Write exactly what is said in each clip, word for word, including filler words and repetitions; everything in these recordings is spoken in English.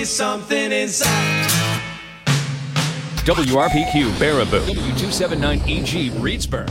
be something inside. W R P Q Baraboo, W two seventy-nine E G Reedsburg.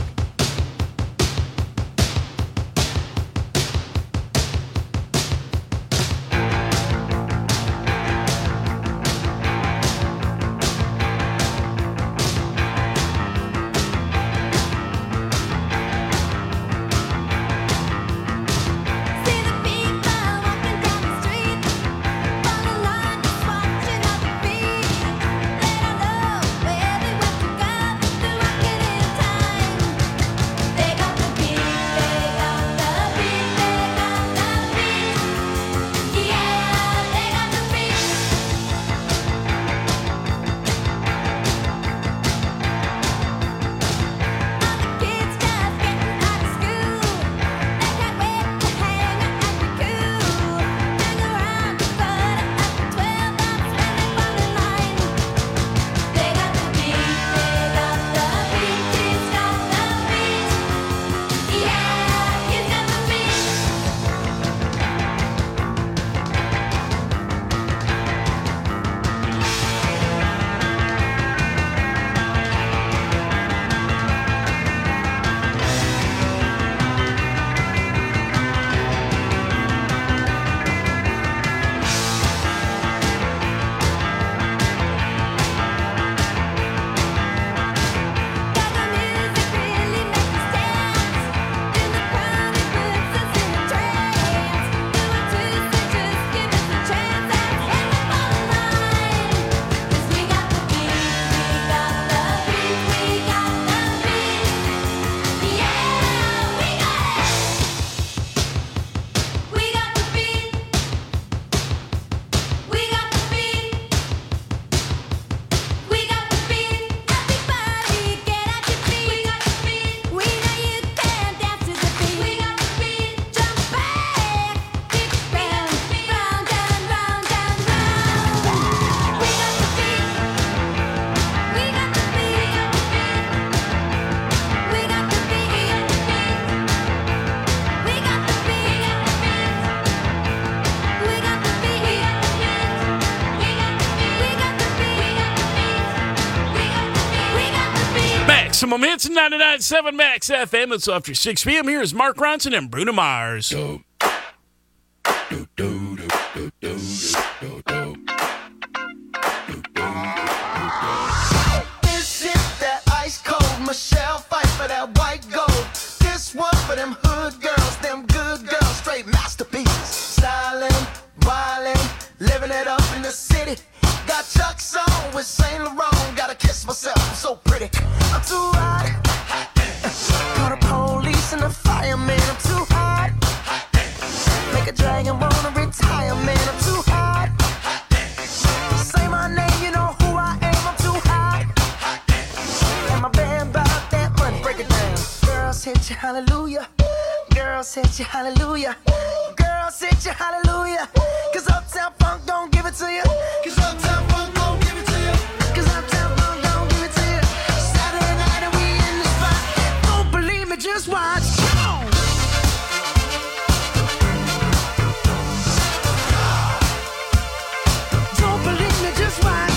Maximum Hits, ninety-nine point seven Max F M. It's after six p.m. Here is Mark Ronson and Bruno Mars. Do, do, do, do, do, do, do, do. This is that ice cold Michelle fight for that white gold. This one for them hood girls, them good girls, straight masterpieces. Styling, wildin', living it up in the city. Got Chuck's on with Saint Laurent. Gotta kiss myself, I'm so pretty. I'm too hot. Call the police and the fireman. I'm too hot. Make a dragon wanna retire, man. I'm too hot. Say my name, you know who I am. I'm too hot. And my band bought that money. Break it down. Girls hit you, hallelujah. Girls hit you, hallelujah. Girls hit you, hallelujah. Cause Uptown Funk don't give it to you. Cause Uptown Funk don't give it to you. Cause Uptown Funk don't give it to you. Saturday night and we in the spot. Don't believe me, just watch. Don't believe me, just watch.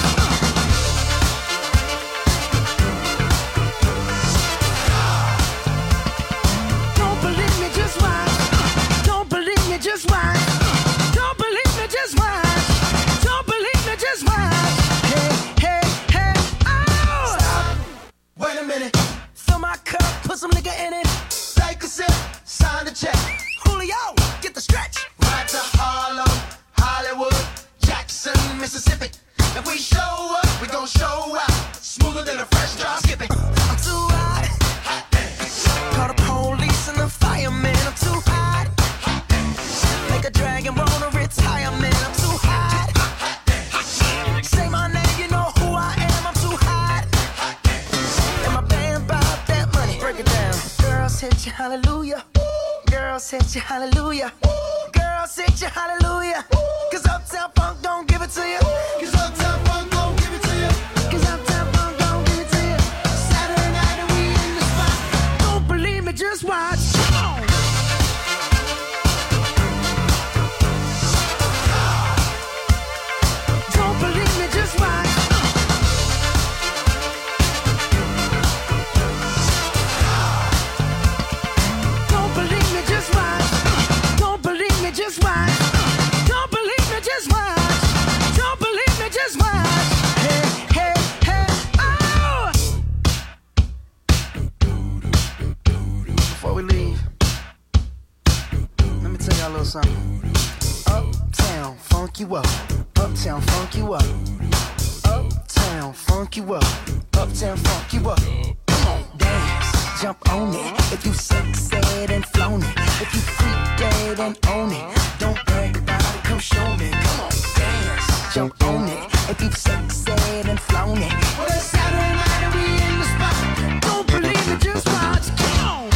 Don't believe me, just watch. Don't believe me, just watch. Don't believe me, just watch. Don't believe me, just watch. Hey, hey, hey, oh! Stop. Wait a minute. Fill my cup, put some nigga in it. Take a sip, sign the check. Julio, get the stretch. Right to Harlem, Hollywood, Jackson, Mississippi. If we show up, we gon' show out. Smoother than a fresh drop skipping. I'm too hot. Call the police and the fireman. I'm too hot. Make a dragon wanna retire, man. I'm too hot. Say my name, you know who I am. I'm too hot. And my band bought that money. Break it down. Girls hit you, hallelujah. Girls hit you, hallelujah. Girls hit you, hallelujah. Cause Uptown Funk don't give it to you. Cause Uptown Funk don't give it to you. Cause Uptown Funk don't give it to you. Saturday night and we in the spot. Don't believe me, just watch. y'all a little something. Uptown, funk you up. Uptown, funk you up. Uptown, funk you up. Uptown, funk you up. Come on, dance, jump on it. If you sexed and flown it. If you freak dead and own it. Don't brag about it, come show me. Come on, dance, jump on it. If you sexed and flown it. Well, it's Saturday night and we in the spot. Don't believe it, just watch. Come on.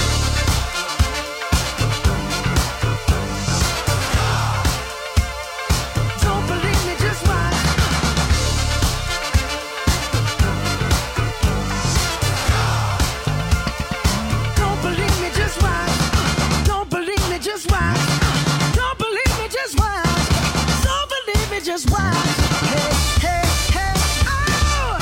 Don't believe me, just watch. Don't believe me, just watch. Don't believe me, just watch. Don't believe me, just watch. Don't believe me, just watch. Hey, hey, hey, oh!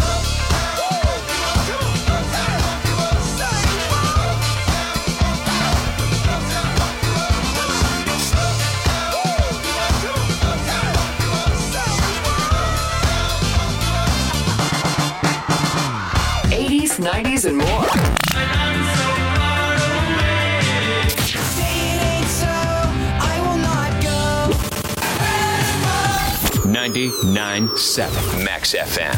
eighties, nineties, and more. ninety-nine point seven Max F M.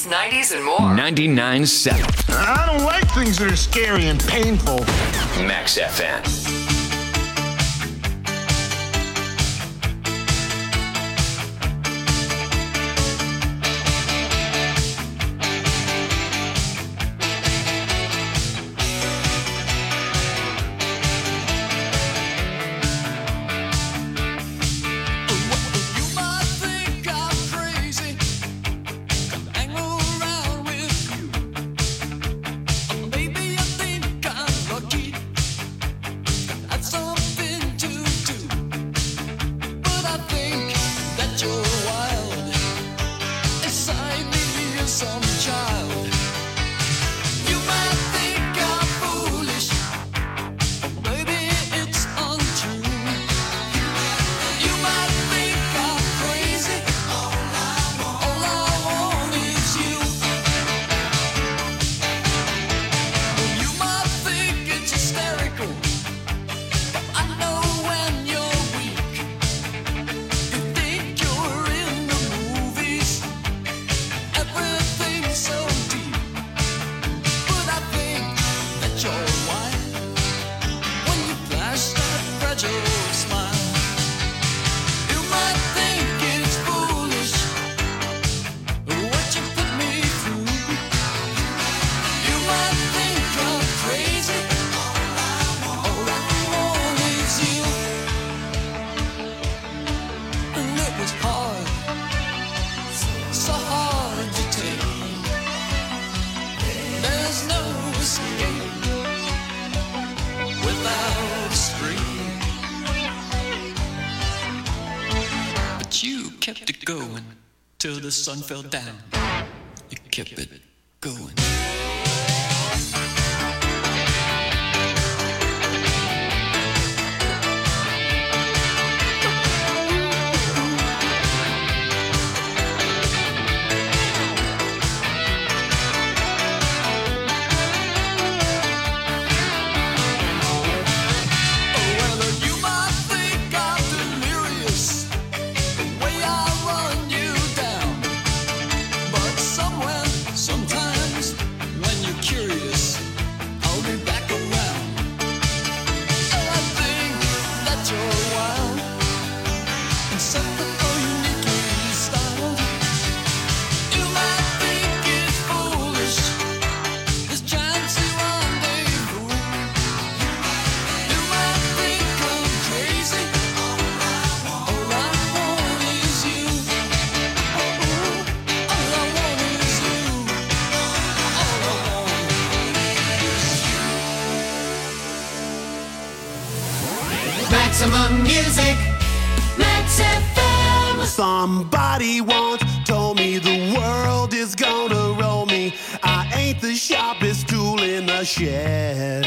nineties, and more. ninety-nine point seven I don't like things that are scary and painful. Max F M. Till the sun fell down, you kept it going. Maximum music, Max F M. Somebody once told me the world is gonna roll me. I ain't the sharpest tool in the shed.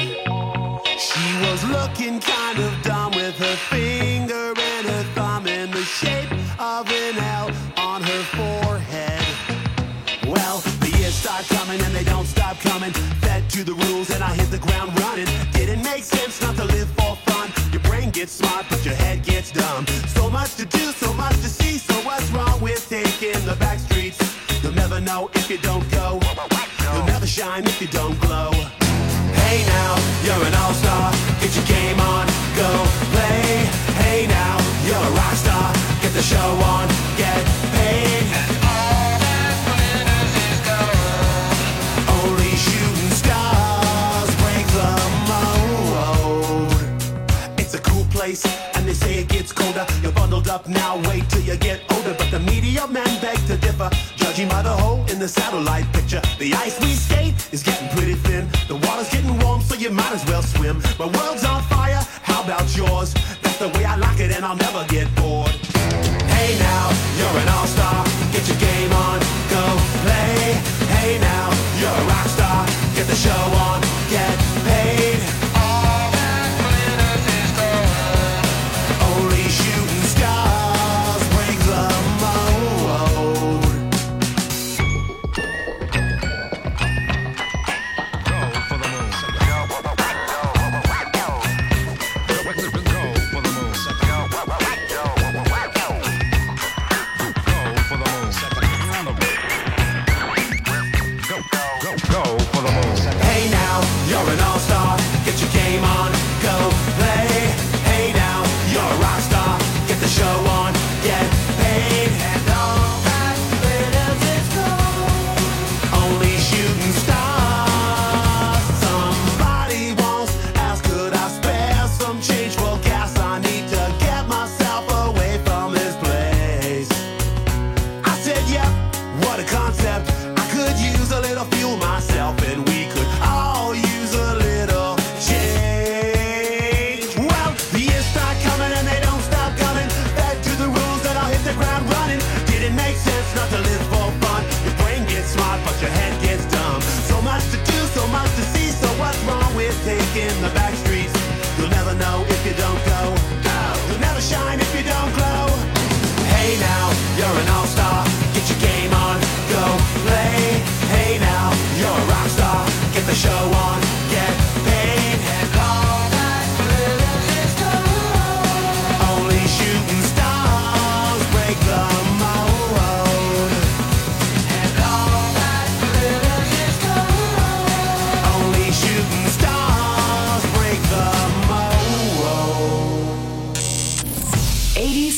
She was looking kind of dumb with her finger and her thumb in the shape of an L on her forehead. Well, the years start coming and they don't stop coming. Fed to the rules and I hit the ground running. Didn't make sense not to live for fun. Your brain gets smart but your head gets dumb. So much to do, so much to see. So what's wrong with taking the back streets? You'll never know if you don't go. You'll never shine if you don't glow. Hey now, you're an all-star. Get your game on, go play. Hey now, you're a rock star. Get the show on, get paid. And all that glitters is gold. Only shooting stars break the mold. It's a cool place, and they say it gets colder. You're bundled up now, wait till you get older. But the media men beg to differ, judging by the hole in the satellite picture. The ice we skate is getting pretty thin. The water's getting warm, so you might as well swim. My world's on fire, how about yours? That's the way I like it, and I'll never get bored. Hey now, you're an all-star. Get your game on, go play. Hey now, you're a rock star. Get the show on, get paid. All that glitters is gold. Only shooting stars break the mold. Go for the moon. Go for the moon. Go for the moon.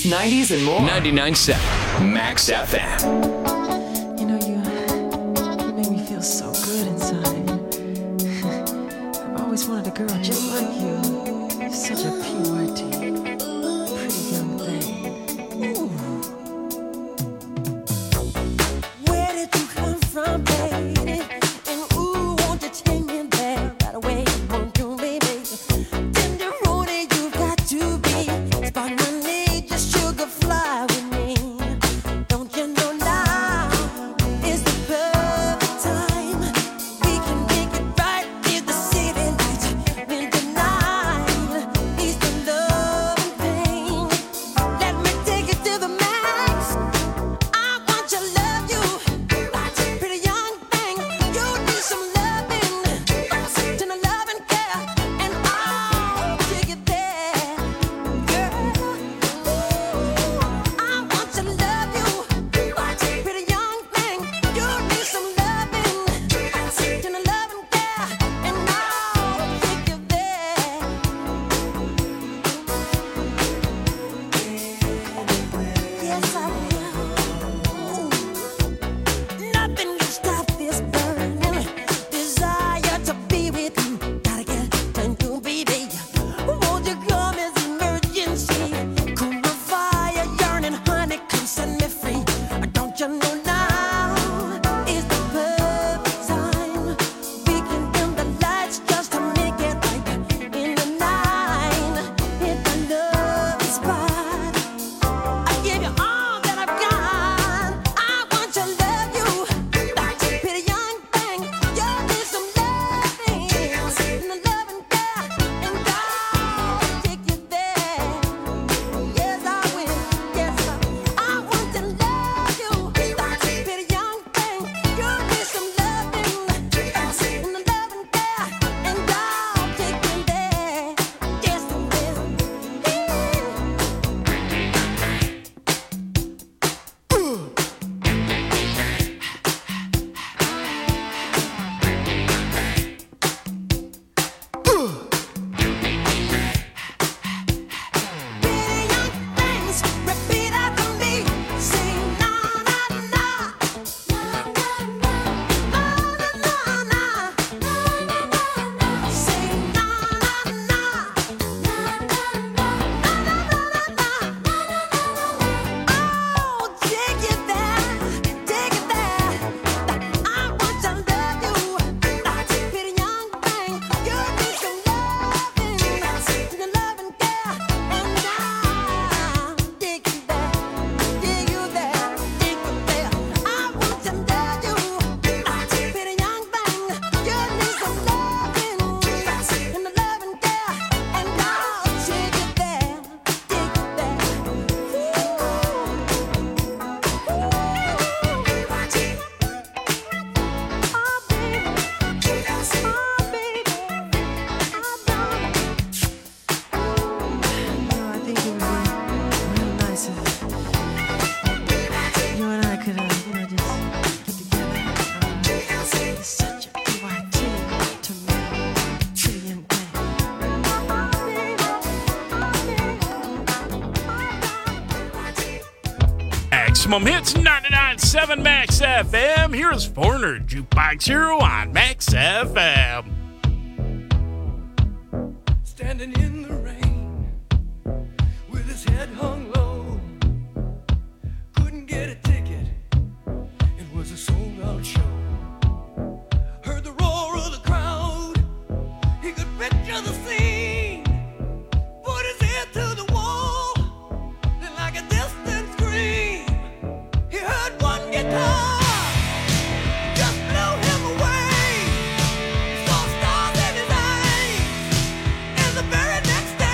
eighties, nineties, and more. ninety-nine point seven Max F M. You know, you, you make me feel so good inside. I've always wanted a girl just like you. You're such a P Y T, pretty young thing. Ooh. Where did you come from, baby? And ooh, won't you take me there right away? Won't you, baby? Tender roadie, you got to be. Spark my need, just sugar fly with me. Don't you know now is the perfect time? We can make it right in the city lights. When the night is the love and pain. Let me take it to the max. I want to love you, pretty young thing. You need some loving, to the love and care, and I'll take it there, girl. I want to love you, pretty young thing. You need some loving, to the love and care, and I'll take you there. Yes, I will. Nothing can stop this burning desire to be with you. Gotta get to you, baby. Won't you come as emergency? Cool my fire, yearning, honey, come set me free. Don't you know now is the perfect time? We can dim the lights just to make it right in the night. Hit the love spot. I give you all that I've got. I want to love you, pretty young thing. You need some loving, and the love and care, and I'll take you there. Yes, I will. Yes, I will. I want to love you, pretty young thing. You need some loving, and the love and care, and I'll take you there. Yes, I will. Pretty young things, repeat after me. Sing na na na, na na na, na na na, na na na. Sing na na na, na na na, na na na, na. Oh, take it there, take it there. I want to love you, pretty young thing. You need some loving, the love and care, and I'll take you there, take you there, take you there. I want to love you, pretty young thing. You need some loving, and the love and care, and I'll take you there, take you there. I think it would be real nice if you and I could, uh, you know, just get together. Uh, it's such a P Y T to me, pretty young thing. Maximum Hits ninety-nine point seven Max F M. Here's Foreigner Jukebox Hero on Max F M. Standing in the rain with his head hung low, couldn't get a ticket, it was a sold out show. Heard the roar of the crowd, he could picture the scene, put his ear to the wall, then like a distant scream, he heard one guitar, just blew him away. Saw stars in his eyes, and the very next day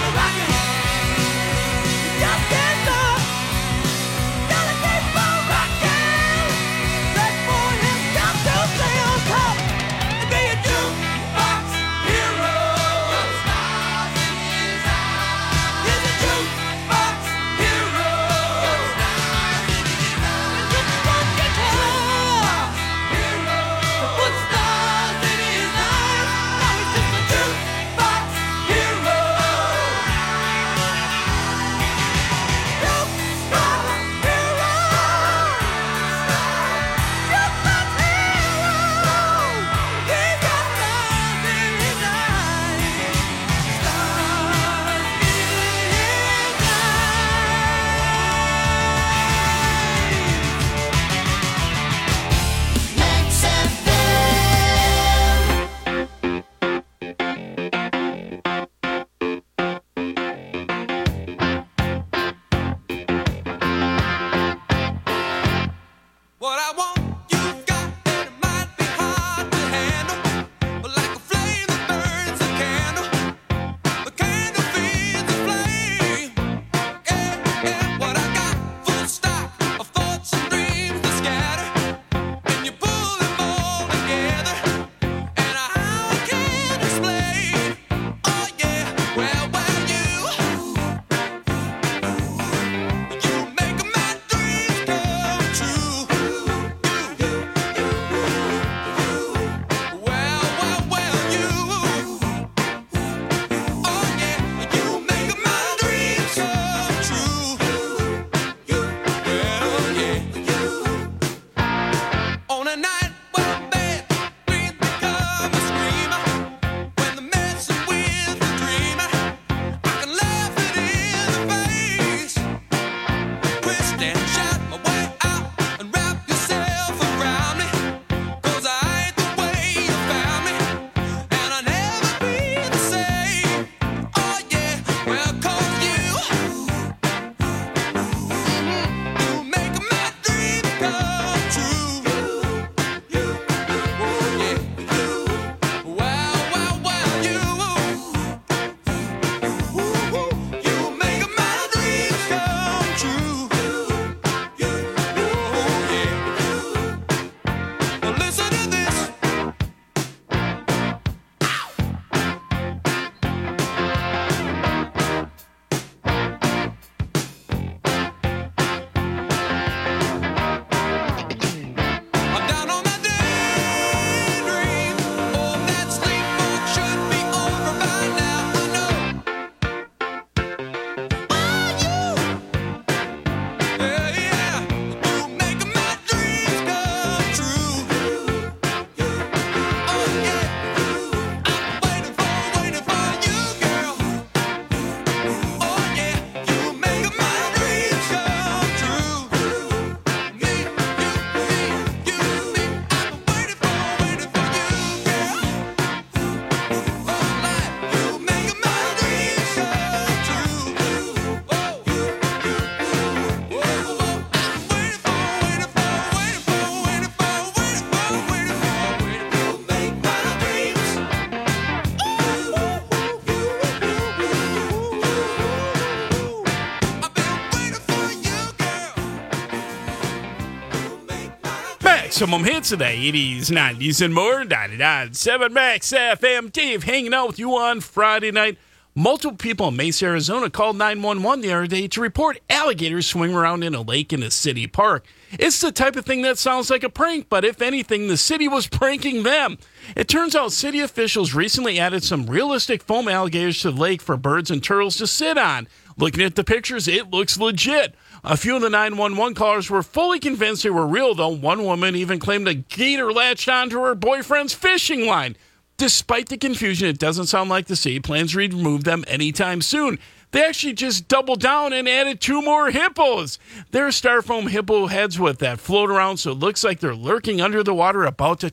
Maximum hits of the eighties, nineties, and more. ninety-nine point seven Max F M. Dave hanging out with you on Friday night. Multiple people in Mesa, Arizona called nine one one the other day to report alligators swimming around in a lake in a city park. It's the type of thing that sounds like a prank, but if anything, the city was pranking them. It turns out city officials recently added some realistic foam alligators to the lake for birds and turtles to sit on. Looking at the pictures, it looks legit. A few of the nine one one callers were fully convinced they were real, though. One woman even claimed a gator latched onto her boyfriend's fishing line. Despite the confusion, it doesn't sound like the city plans to remove them anytime soon. They actually just doubled down and added two more hippos. They're styrofoam hippo heads with that float around, so it looks like they're lurking under the water about to attack.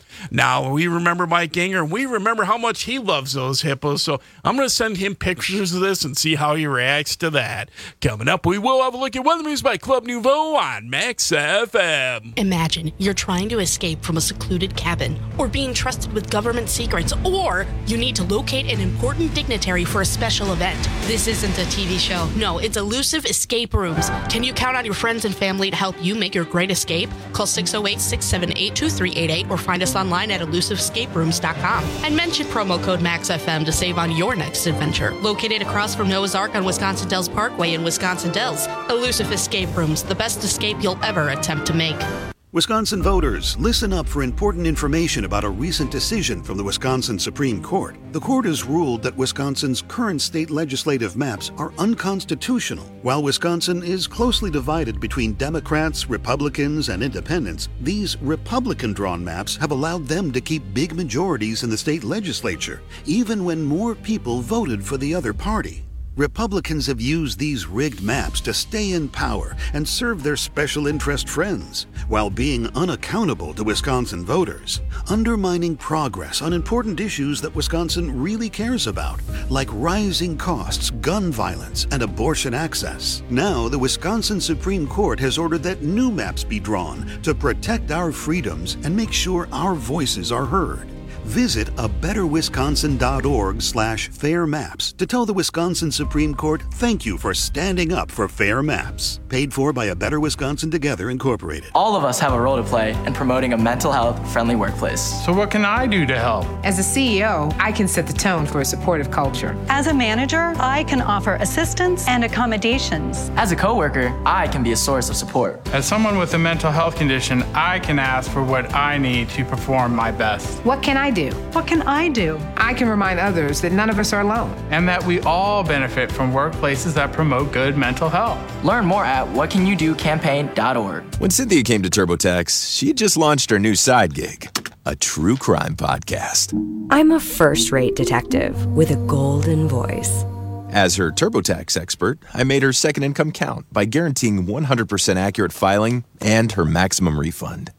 Now, we remember Mike Ganger, and we remember how much he loves those hippos, so I'm going to send him pictures of this and see how he reacts to that. Coming up, we will have a look at weather news by Club Nouveau on Max F M. Imagine you're trying to escape from a secluded cabin, or being trusted with government secrets, or you need to locate an important dignitary for a special event. This isn't a T V show. No, it's Elusive Escape Rooms. Can you count on your friends and family to help you make your great escape? Call six oh eight, six seven eight, two three eight eight or find us online at elusive escape rooms dot com. And mention promo code MAXFM to save on your next adventure. Located across from Noah's Ark on Wisconsin Dells Parkway in Wisconsin Dells, Elusive Escape Rooms, the best escape you'll ever attempt to make. Wisconsin voters, listen up for important information about a recent decision from the Wisconsin Supreme Court. The court has ruled that Wisconsin's current state legislative maps are unconstitutional. While Wisconsin is closely divided between Democrats, Republicans, and independents, these Republican-drawn maps have allowed them to keep big majorities in the state legislature, even when more people voted for the other party. Republicans have used these rigged maps to stay in power and serve their special interest friends, while being unaccountable to Wisconsin voters, undermining progress on important issues that Wisconsin really cares about, like rising costs, gun violence, and abortion access. Now, the Wisconsin Supreme Court has ordered that new maps be drawn to protect our freedoms and make sure our voices are heard. Visit a better wisconsin dot org slash fair maps to tell the Wisconsin Supreme Court thank you for standing up for fair maps. Paid for by A Better Wisconsin Together, Incorporated. All of us have a role to play in promoting a mental health friendly workplace. So what can I do to help? As a C E O, I can set the tone for a supportive culture. As a manager, I can offer assistance and accommodations. As a coworker, I can be a source of support. As someone with a mental health condition, I can ask for what I need to perform my best. What can I do? What can I do? I can remind others that none of us are alone. And that we all benefit from workplaces that promote good mental health. Learn more at what can you do campaign dot org. When Cynthia came to TurboTax, she had just launched her new side gig, a true crime podcast. I'm a first-rate detective with a golden voice. As her TurboTax expert, I made her second income count by guaranteeing one hundred percent accurate filing and her maximum refund.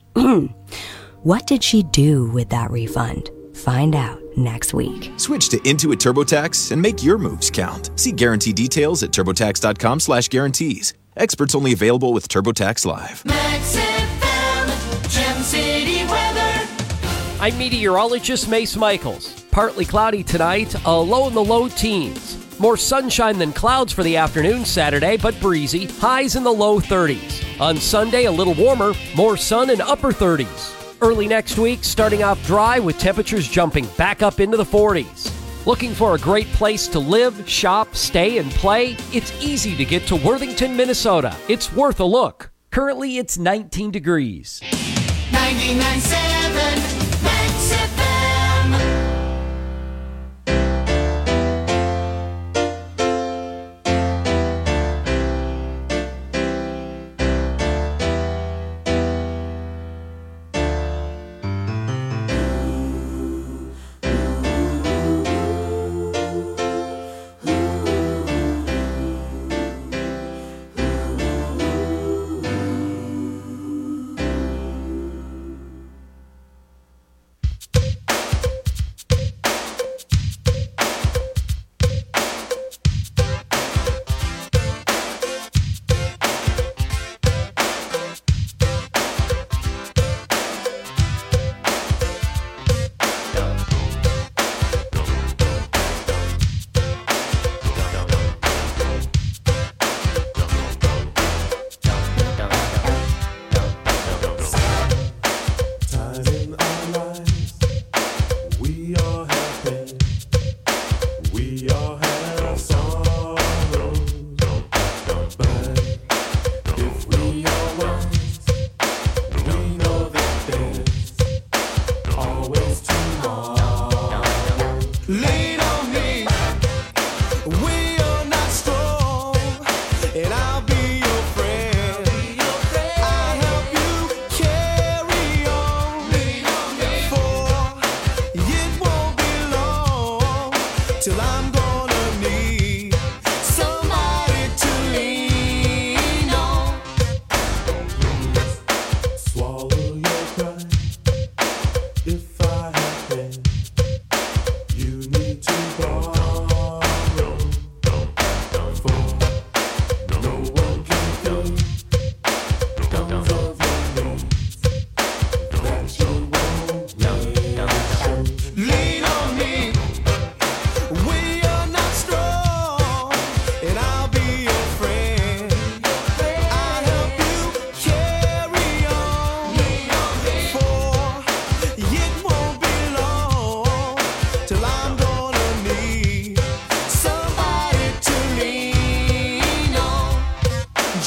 What did she do with that refund? Find out next week. Switch to Intuit TurboTax and make your moves count. See guarantee details at turbotax.com slash guarantees. Experts only available with TurboTax Live. Max F M, Gem City weather. I'm meteorologist Mace Michaels. Partly cloudy tonight, a low in the low teens. More sunshine than clouds for the afternoon Saturday, but breezy. Highs in the low thirties. On Sunday, a little warmer, more sun and upper thirties. Early next week, starting off dry with temperatures jumping back up into the forties. Looking for a great place to live, shop, stay, and play? It's easy to get to Worthington, Minnesota. It's worth a look. Currently, it's nineteen degrees. ninety-nine point seven Max F M.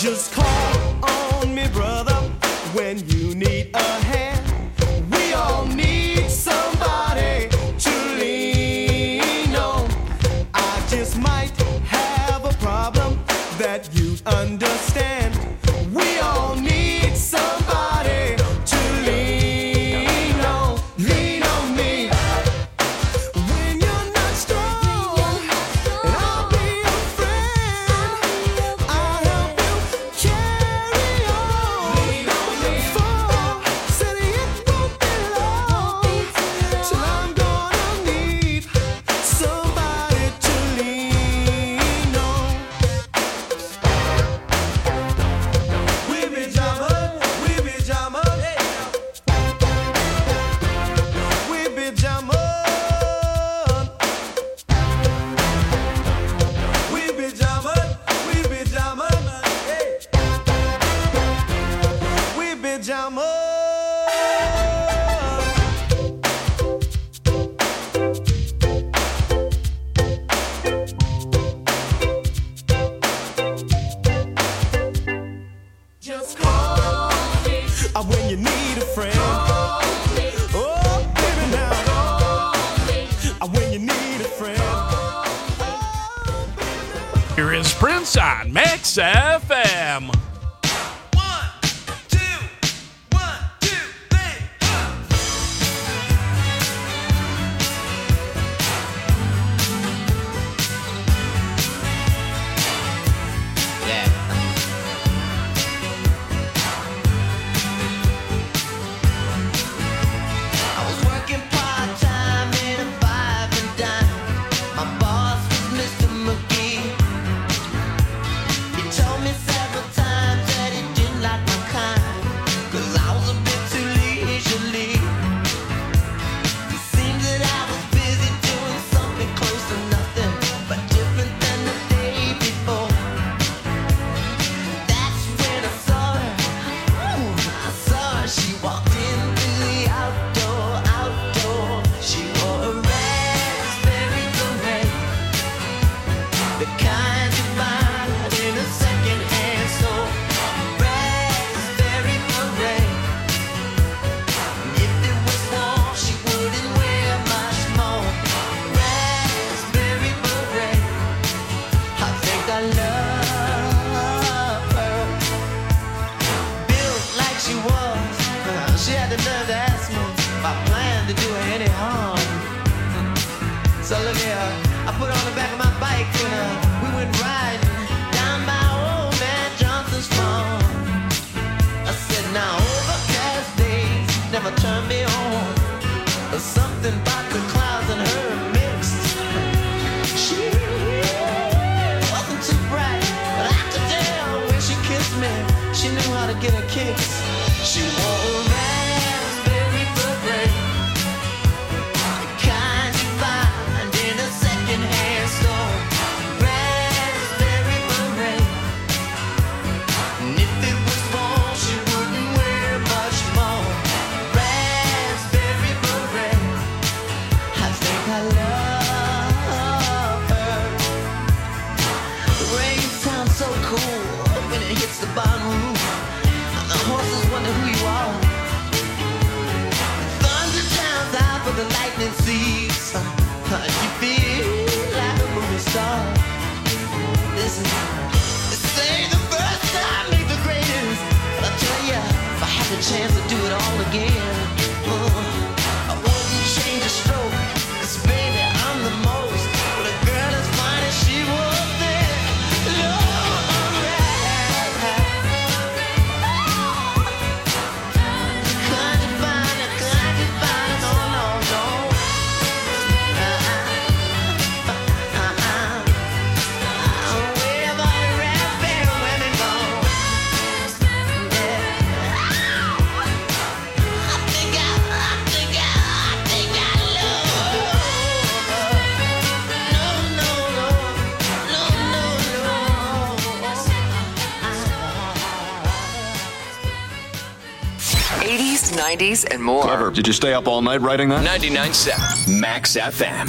Just call on me, brother, when you need a hand. We all need somebody to lean on. I just might have a problem that you'd understand. We all need somebody to lean on. Lean on me. When you're not strong, and I'll be your friend. I'll help you carry on. Lean on me. For said it won't be long till I'm gonna need somebody to lean on. We be jamming, we be jamming, we be jamming, we be jamming, we be jamming, we be jamming. Just call me uh, when you need a friend. Call me. Oh, baby, now. Call me uh, when you need a friend. Here is Prince on Max F M. I was working part-time in a five and dime. My boss was Mister McGee. He told me several times that he didn't like my kind, 'cause I was a bit too leisurely. It seemed that I was busy doing something close to nothing, but different than the day before. That's when I saw her. Ooh, I saw her. She walked into the outdoor, outdoor. She wore a raspberry beret, the kind you find in a second-hand store. Raspberry beret. If it was warm, she wouldn't wear much more. Raspberry beret. I think I love her. Built like she was, uh, she had the nerve to ask me if I planned to do her any harm. So look here, I put her on the back of my bike and uh, we went riding down by old man Johnson's farm. I said, now overcast days never turn me on. There's something about the clouds and her mixed. She wasn't too bright, but I could tell when she kissed me, she knew how to get a kiss. She wore a raspberry beret, the kind you find in a second-hand store. Raspberry beret. And if it was warm, she wouldn't wear much more. Raspberry beret. I think I love her. The rain sounds so cool when it hits the barn roof. And the horses wonder who you are. Thunder drowns out for the lightning sees. Uh, you feel like a movie star. Listen, this ain't the first time, ain't the greatest. But I tell ya, if I had the chance to do it all again, uh, I wouldn't change a stroke. 'Cause baby, I'm the most. But a girl as fine as she was there. Lord, right. Can't you find it? Can't you find it? No, no, no. Uh-uh. Uh-uh. Where my raspberry women go? Yeah. I think I, I think I, I think I love her. No, no, no. No, no, no. eighties, nineties, and more. Clever. Did you stay up all night writing that? ninety-nine point seven Max F M.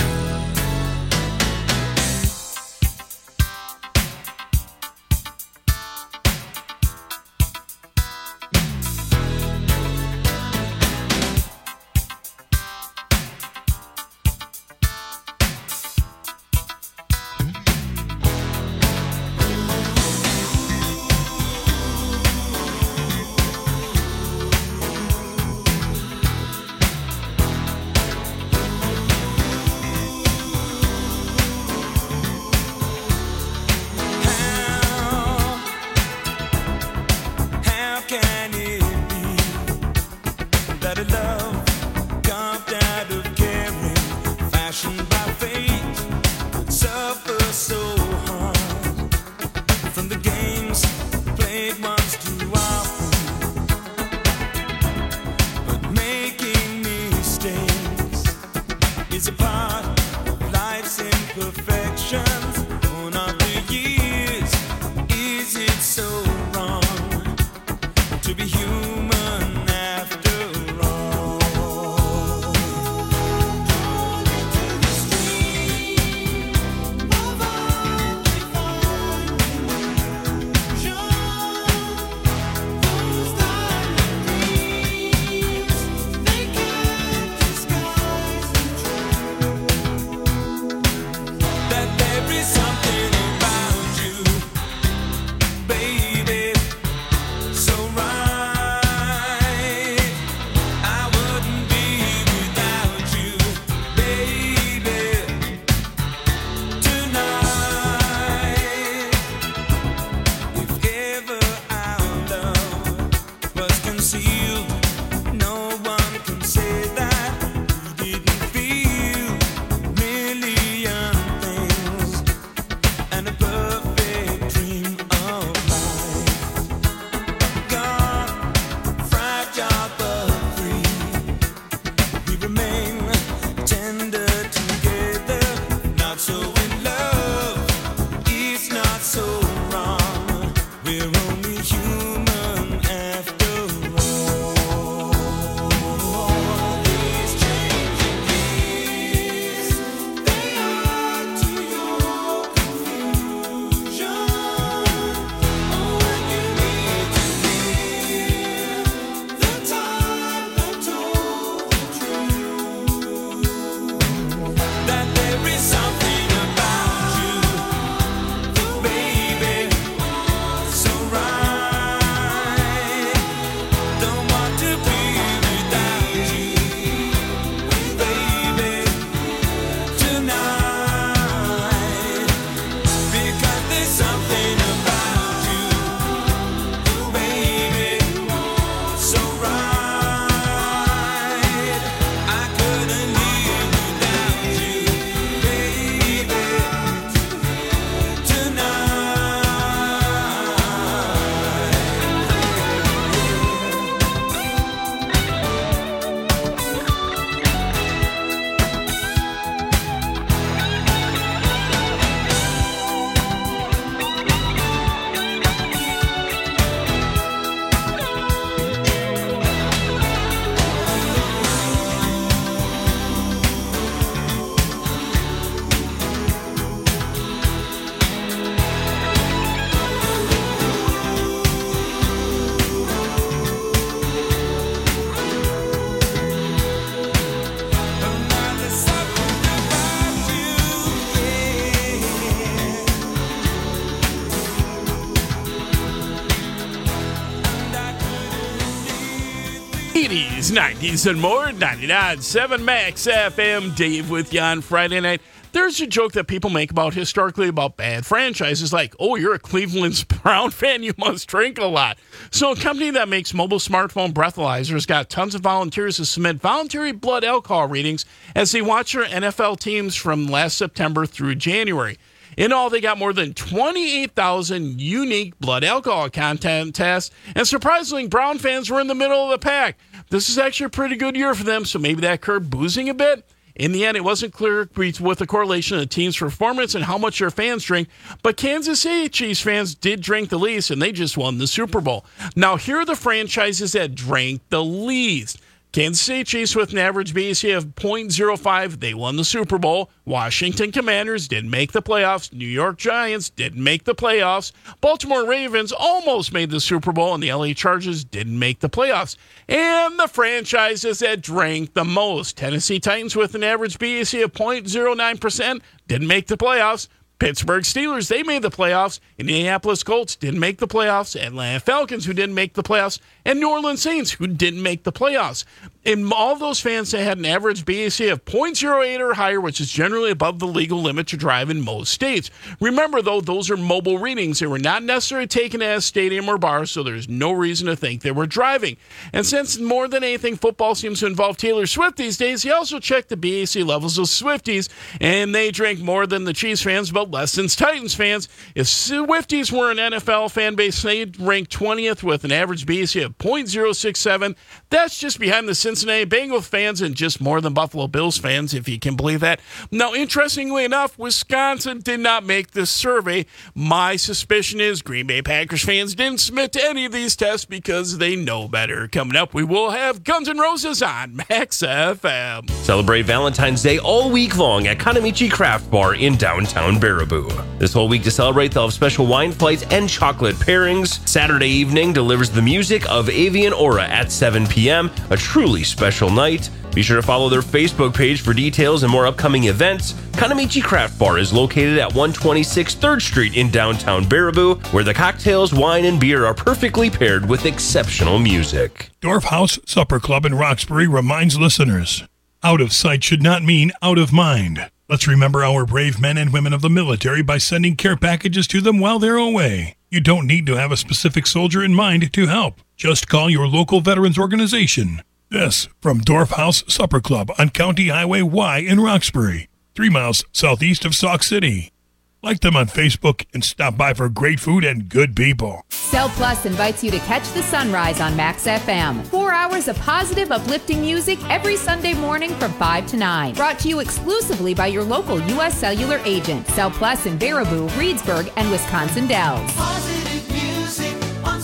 eighties, nineties, and more. ninety-nine point seven Max F M. Dave with you on Friday night. There's a joke that people make about historically about bad franchises like, oh, you're a Cleveland Brown fan, you must drink a lot. So a company that makes mobile smartphone breathalyzers got tons of volunteers to submit voluntary blood alcohol readings as they watch their N F L teams from last September through January. In all, they got more than twenty-eight thousand unique blood alcohol content tests, and surprisingly, Brown fans were in the middle of the pack. This is actually a pretty good year for them, so maybe that curbed boozing a bit. In the end, it wasn't clear with the correlation of the team's performance and how much their fans drink, but Kansas City Chiefs fans did drink the least, and they just won the Super Bowl. Now, here are the franchises that drank the least. Kansas City Chiefs with an average B A C of point oh five, they won the Super Bowl. Washington Commanders didn't make the playoffs. New York Giants didn't make the playoffs. Baltimore Ravens almost made the Super Bowl, and the L A Chargers didn't make the playoffs. And the franchises that drank the most. Tennessee Titans with an average B A C of point oh nine percent didn't make the playoffs. Pittsburgh Steelers, they made the playoffs. Indianapolis Colts didn't make the playoffs. Atlanta Falcons, who didn't make the playoffs. And New Orleans Saints, who didn't make the playoffs. And all those fans that had an average B A C of point oh eight or higher, which is generally above the legal limit to drive in most states. Remember, though, those are mobile readings. They were not necessarily taken as stadium or bars, so there's no reason to think they were driving. And since more than anything, football seems to involve Taylor Swift these days, he also checked the B A C levels of Swifties, and they drank more than the Chiefs fans, but less than Titans fans. If Swifties were an N F L fan base, they'd rank twentieth with an average B A C of point oh six seven. That's just behind the Cincinnati Bengals fans and just more than Buffalo Bills fans, if you can believe that. Now, interestingly enough, Wisconsin did not make this survey. My suspicion is Green Bay Packers fans didn't submit to any of these tests because they know better. Coming up, we will have Guns N' Roses on Max F M. Celebrate Valentine's Day all week long at Kanamichi Craft Bar in downtown Baraboo. This whole week to celebrate, they'll have special wine flights and chocolate pairings. Saturday evening delivers the music of Avian Aura at seven p.m., a truly special night. Be sure to follow their Facebook page for details and more upcoming events. Kanamichi Craft Bar is located at one twenty-six third Street in downtown Baraboo, where the cocktails, wine, and beer are perfectly paired with exceptional music. Dorf House Supper Club in Roxbury reminds listeners, out of sight should not mean out of mind. Let's remember our brave men and women of the military by sending care packages to them while they're away. You don't need to have a specific soldier in mind to help. Just call your local veterans organization. This from Dorf House Supper Club on County Highway Y in Roxbury, three miles southeast of Sauk City. Like them on Facebook and stop by for great food and good people. Cell Plus invites you to catch the sunrise on Max F M. Four hours of positive, uplifting music every Sunday morning from five to nine. Brought to you exclusively by your local U S Cellular agent. Cell Plus in Baraboo, Reedsburg, and Wisconsin Dells. Positive music on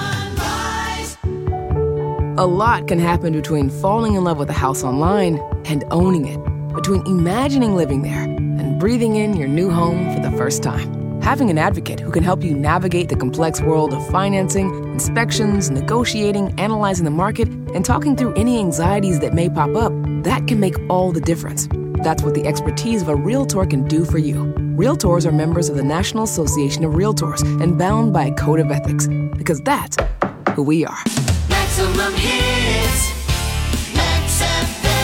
Sunrise. A lot can happen between falling in love with a house online and owning it. Between imagining living there and breathing in your new home for the first time. Having an advocate who can help you navigate the complex world of financing, inspections, negotiating, analyzing the market, and talking through any anxieties that may pop up, that can make all the difference. That's what the expertise of a Realtor can do for you. Realtors are members of the National Association of Realtors and bound by a code of ethics, because that's who we are. Maximum hits. Max F M.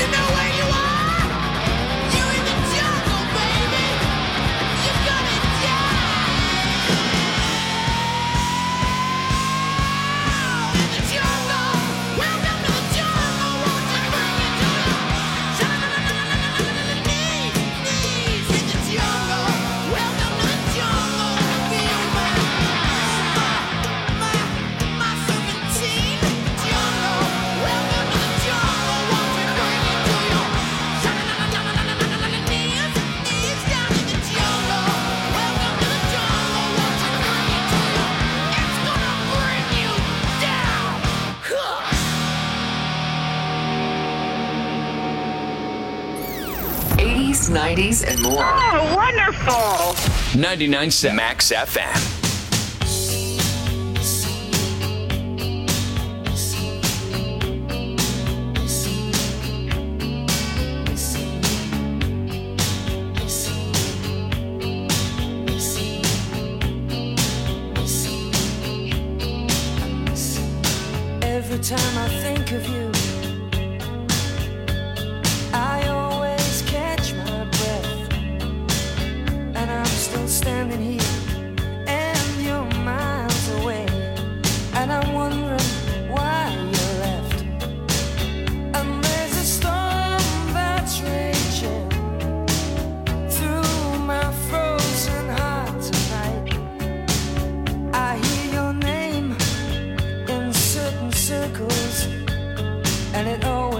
eighties, nineties, and more. Oh, wonderful. ninety-nine point seven Max F M. Every time I think of you, I always catch my breath, and I'm still standing here, and you're miles away, and I'm wondering why you left. And there's a storm that's raging through my frozen heart tonight. I hear your name in certain circles, and it always